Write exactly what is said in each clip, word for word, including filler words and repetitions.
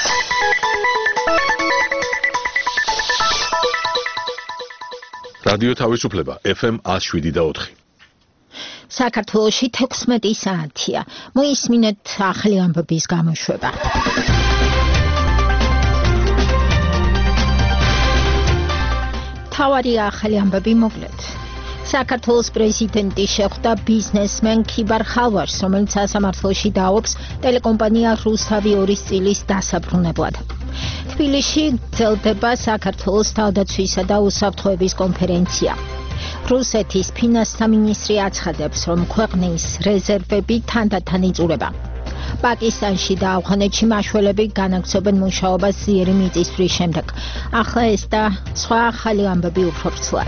რადიო თავისუფლება ეფ ემ one oh seven და four. საქართველოში თექვსმეტი საათია. მოისმინეთ ახალი ამბების გამოშვება. თავარი ახალი ამბები მოკლედ. საქართველოს პრეზიდენტი შეხვდა ბიზნესმენ ქიბარ ხალვაშს, რომელიც სასამართლოში დააობს ტელეკომპანია რუსთავი ორის წილის დასაბრუნებლად. თბილისში გრძელდება საქართველოს თავდაცვისა და უსაფრთხოების კონფერენცია. რუსეთის ფინანსთა მინისტრი აცხადებს, რომ ქვეყნის რეზერვები თანდათან იწურება. პაკისტანში და ავღანეთში მაშველები განაგრძობენ მუშაობას ძლიერი მიწისძვრის შემდეგ. ახლა ეს და სხვა ახალი ამბები უფრო ვრცლად.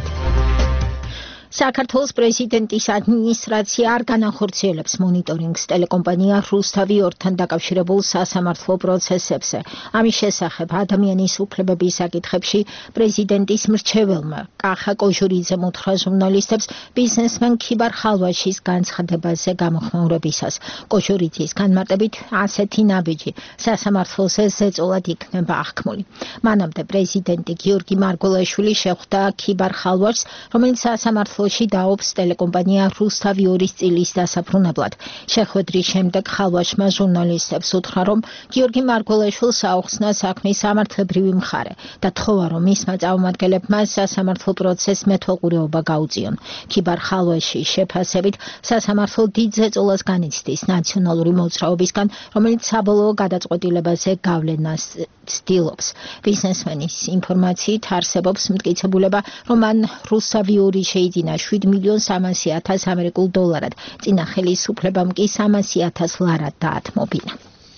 საქართველოს პრეზიდენტის ადმინისტრაცია არ განახორციელებს მონიტორინგს ტელეკომპანია რუსთავი ორთან დაკავშირებულ სასამართლო პროცესებზე. ამის შესახებ ადამიანის უფლებების საკითხებში პრეზიდენტის მრჩეველმა კახა კოჟურიძემ უთხრა ჟურნალისტებს ბიზნესმენ ქიბარ ხალვაშის განცხადებაზე გამოხმაურებისას. კოჟურიძის განმარტებით ასეთი ნაბიჯი სასამართლოზე ზეწოლად იქნება აღქმული. მანამდე პრეზიდენტი გიორგი მარგველაშვილი შეხვდა ქიბარ ხალვაშს, რომელიც სასამართლო დაობს ტელეკომპანია რუსთავი ორის წილის დასაბრუნებლად. შეხვედრის შემდეგ ხალვაშმა ჟურნალისტებს უთხრა, რომ გიორგი მარგველაშვილს აუხსნა საქმის სამართლებრივი მხარე და თხოვა, რომ მისმა წარმომადგენლებმა სასამართლო პროცესს მეთვალყურეობა გაუწიონ. ქიბარ ხალვაშის შეფასებით სასამართლო დიდ ზეწოლას განიცდის ნაციონალური მოძრაობისგან, რომელიც საბოლოო გადაწყვეტილებაზე გავლენას ცდილობს. ბიზნესმენის ინფორმაციით არსებობს მტკიცებულება, რომ მან რუსთავი ორი შეიძინა შვიდ მილიონ სამასი ათას ამერიკულ დოლარად, წინა ხელისუფლებამ კი სამასი ათას ლარად დაათმობინა.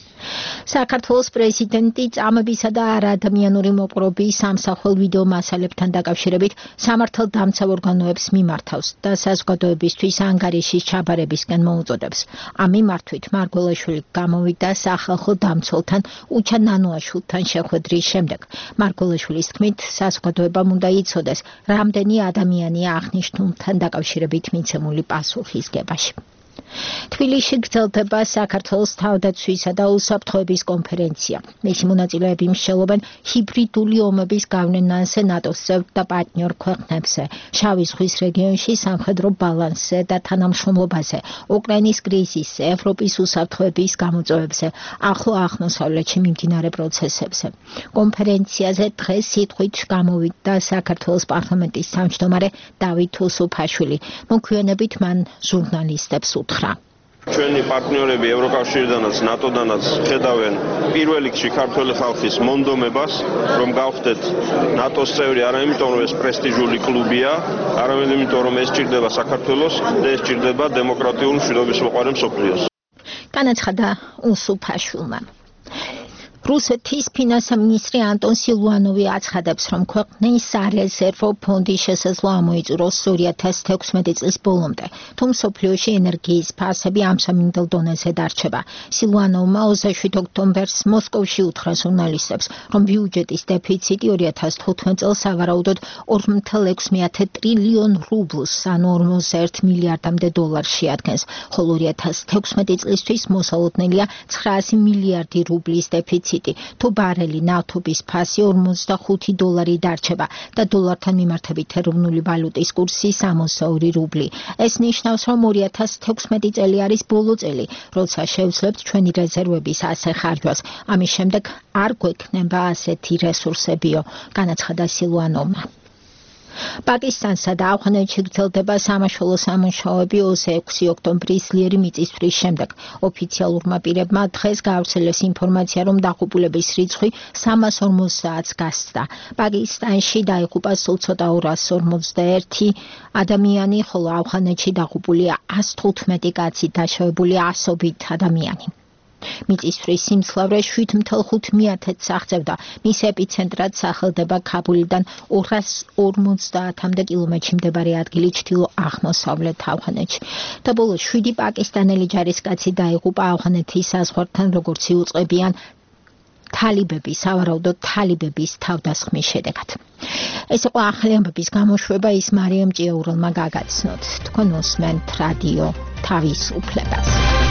საქართველოს პრეზიდენტი წამებისა და არაადამიანური მოპყრობის სამსახელ ვიდეო მასალებთან დაკავშირებით სამართალდამცავ ორგანოებს მიმართავს და საზოგადოებისთვის ანგარიშის ჩაბარებისკენ მოუწოდებს. ამ მიმართვით მარგველაშვილი გამოვიდა სახალხო დამცველთან უჩა ნანოაშვილთან შეხვედრის შემდეგ. მარგველაშვილის თქმით, საზოგადოებამ უნდა იცოდეს, რამდენი ადამიანია აღნიშნულთან დაკავშირებით მიცემული პასუხისგებაში. თბილისში გრძელდება საქართველოს თავდაცვისა და უსაფრთხოების კონფერენცია. მისი მონაწილეები მსჯელობენ ჰიბრიდული ომების გავლენაზე ნატოს წევრ და პარტნიორ ქვეყნებზე, შავი ზღვის რეგიონში სამხედრო ბალანსზე და თანამშრომლობაზე, უკრაინის კრიზისზე, ევროპის უსაფრთხოების გამოწვევებზე, ახლო აღმოსავლეთში მიმდინარე პროცესებზე. კონფერენციაზე დღეს სიტყვით გამოვიდა საქართველოს პარლამენტის თავმჯდომარე დავით უსუფაშვილი. მოგვიანებით მან ჟურნალისტებს უთხრა. ჩვენი პარტნიორები ევროკავშირიდანაც, ნატოდანაც ხედავენ პირველ რიგში ქართველი ხალხის მონდომებას, რომ გავხდეთ ნატოს წევრი, არა იმიტომ, რომ ეს პრესტიჟული კლუბია, არამედ იმიტომ, რომ ეს ჭირდება საქართველოს და ეს ჭირდება დემოკრატიულ მშვიდობის მოყვარე მსოფლიოს. განაცხადა უსუფაშვილმა. რუსეთის ფინანსთა მინისტრი ანტონ სილუანოვი აცხადებს, რომ ქვეყნის სარეზერვო ფონდის შესაძლო ამოიწუროს ორი ათას თექვსმეტი წლის ბოლომდე, თუ მსოფლიოში ენერგიის ფასები ამ სამინდელ დონეზე დარჩება. სილუანოვმა ოცდაშვიდ ოქტომბერს მოსკოვში უთხრა ჟურნალისტებს, რომ ბიუჯეტის დეფიციტი ორი ათას თხუთმეტ წელს სავარაუდოდ ორი ათას ექვსმეათე ტრილიონ რუბლს, ანუ ორმოცდაერთ მილიარდამდე დოლარს შეადგენს, ხოლო ორი ათას თექვსმეტი წლისთვის მოსალოდნელია ცხრაასი მილიარდი რუბლის დეფიციტი. თუ ბარელი ნავთობის ფასი ორმოცდახუთი დოლარი დარჩება და დოლართან მიმართებით ეროვნული ვალუტის კურსი სამოცდაორი რუბლი. ეს ნიშნავს, რომ ორი ათას თექვსმეტი წელი არის ბოლო წელი, როცა შევძლებთ ჩვენი რეზერვების ასე ხარჯვას. ამის შემდეგ არ გვექნება ასეთი რესურსებიო, განაცხადა სილუანოვმა. პაკისტანსა და ავღანეთში გრძელდება სამაშველო სამუშაოები ოცდაექვსი ოქტომბრის ძლიერი მიწისძვრის შემდეგ. ოფიციალურმა პირებმა დღეს გაავრცელეს ინფორმაცია, რომ დაღუპულების რიცხვი სამას ორმოცდაათს გასცდა. პაკისტანში დაიღუპა სულ ცოტა ორას ორმოცდაერთი ადამიანი, ხოლო ავღანეთში დაღუპულია ასი თხუთმეტი კაცი, დაშავებულია ასობით ადამიანი. მიწისძვრის სიმძლავრე შვიდ ათას ხუთი მიათედს აღწევდა. მის ეპიცენტრად სახელდება ქაბულიდან ორას ორმოცდაათამდე კილომეტრში მდებარე ადგილი ჩრდილო-აღმოსავლეთ ავღანეთში. და ბოლოს შვიდი პაკისტანელი ჯარისკაცი დაიღუპა ავღანეთის საზღვართან, როგორც იუწყებიან თალიბები, სავარაუდოდ თალიბების თავდასხმის შედეგად. ეს იყო ახალი ამბების გამოშვება, ის მარიამ ჭიაურელმა გაგაცნოთ. თქვენ უსმენთ რადიო თავისუფლებას.